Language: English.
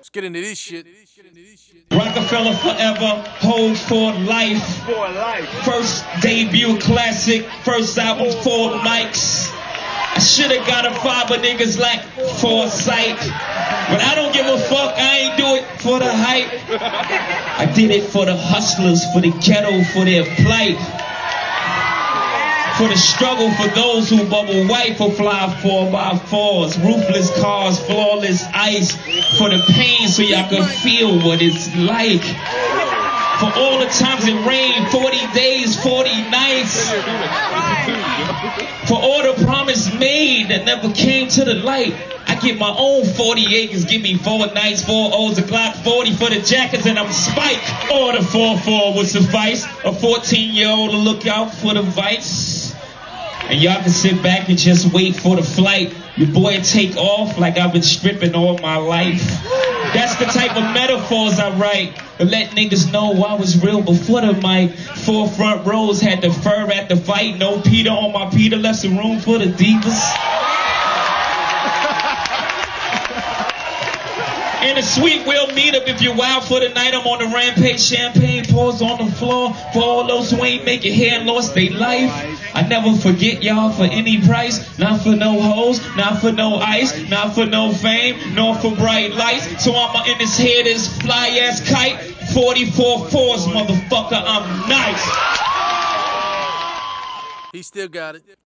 Let's get into this shit. Rockefeller forever, hold for life. First debut classic, first album, 4 mics. I should've got a 5, but niggas lack foresight. But I don't give a fuck, I ain't do it for the hype. I did it for the hustlers, for the ghetto, for their plight. For the struggle for those who bubble white, for fly 4x4s, ruthless cars, flawless ice. For the pain so y'all can feel what it's like. For all the times it rained, 40 days, 40 nights. For all the promise made that never came to the light. I get my own 40 acres, give me 4 nights, 4 O's, a Glock 40 for the jackets, and I'm spiked. Or the 4-4 would suffice. A 14-year-old to look out for the vice. And y'all can sit back and just wait for the flight. Your boy take off like I've been stripping all my life. That's the type of metaphors I write to let niggas know I was real before the mic. 4 front rows had the fur at the fight. No Peter on my Peter, left some room for the divas. In a suite, we'll meet up if you're wild for the night. I'm on the rampage, champagne pours on the floor. For all those who ain't make it here and lost their life. I never forget y'all for any price. Not for no hoes, not for no ice, not for no fame, nor for bright lights. So I'm in this head, this fly ass kite. 44 fours, motherfucker, I'm nice. He still got it.